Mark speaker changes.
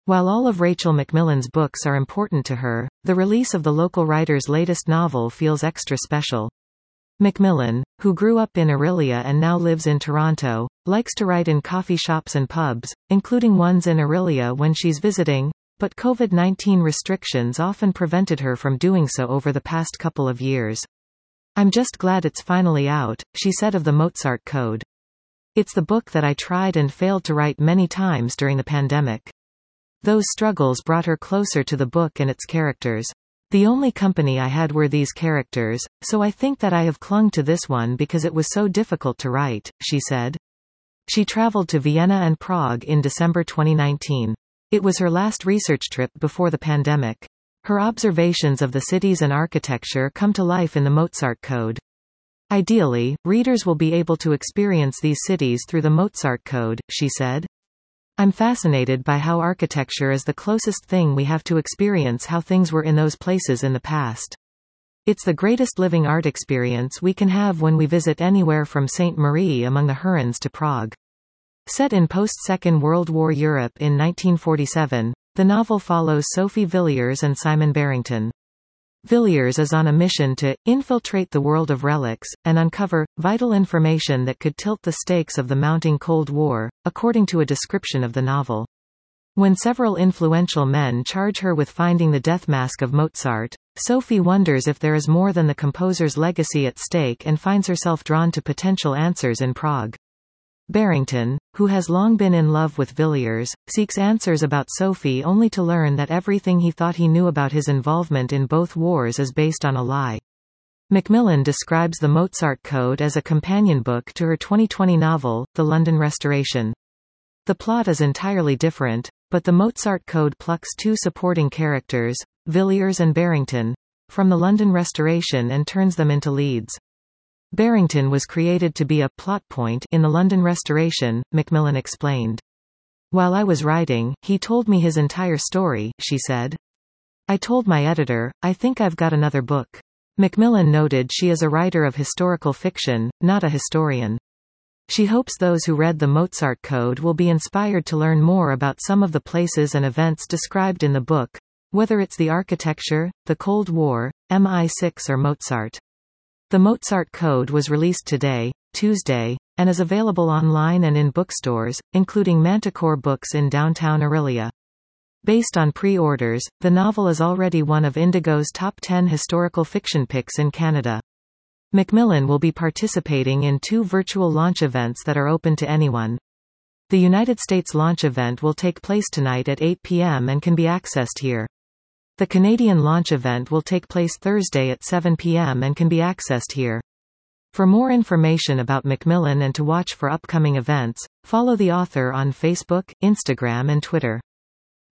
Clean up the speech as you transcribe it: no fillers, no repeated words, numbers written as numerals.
Speaker 1: While all of Rachel Macmillan's books are important to her, the release of the local writer's latest novel feels extra special. Macmillan, who grew up in Orillia and now lives in Toronto, likes to write in coffee shops and pubs, including ones in Orillia when she's visiting, but COVID-19 restrictions often prevented her from doing so over the past couple of years. "I'm just glad it's finally out," she said of the Mozart Code. "It's the book that I tried and failed to write many times during the pandemic. Those struggles brought her closer to the book and its characters. The only company I had were these characters, so I think that I have clung to this one because it was so difficult to write," she said. She traveled to Vienna and Prague in December 2019. It was her last research trip before the pandemic. Her observations of the cities and architecture come to life in the Mozart Code. "Ideally, readers will be able to experience these cities through the Mozart Code," she said. "I'm fascinated by how architecture is the closest thing we have to experience how things were in those places in the past. It's the greatest living art experience we can have when we visit anywhere from St. Marie among the Hurons to Prague." Set in post-Second World War Europe in 1947, the novel follows Sophie Villiers and Simon Barrington. Villiers is on a mission to infiltrate the world of relics, and uncover vital information that could tilt the stakes of the mounting Cold War, according to a description of the novel. When several influential men charge her with finding the death mask of Mozart, Sophie wonders if there is more than the composer's legacy at stake and finds herself drawn to potential answers in Prague. Barrington, who has long been in love with Villiers, seeks answers about Sophie only to learn that everything he thought he knew about his involvement in both wars is based on a lie. Macmillan describes the Mozart Code as a companion book to her 2020 novel, The London Restoration. The plot is entirely different, but the Mozart Code plucks two supporting characters, Villiers and Barrington, from the London Restoration and turns them into leads. Barrington was created to be a plot point in the London Restoration, Macmillan explained. "While I was writing, he told me his entire story," she said. "I told my editor, I think I've got another book." Macmillan noted she is a writer of historical fiction, not a historian. She hopes those who read the Mozart Code will be inspired to learn more about some of the places and events described in the book, whether it's the architecture, the Cold War, MI6 or Mozart. The Mozart Code was released today, Tuesday, and is available online and in bookstores, including Manticore Books in downtown Orillia. Based on pre-orders, the novel is already one of Indigo's top 10 historical fiction picks in Canada. Macmillan will be participating in 2 virtual launch events that are open to anyone. The United States launch event will take place tonight at 8 p.m. and can be accessed here. The Canadian launch event will take place Thursday at 7 p.m. and can be accessed here. For more information about Macmillan and to watch for upcoming events, follow the author on Facebook, Instagram and Twitter.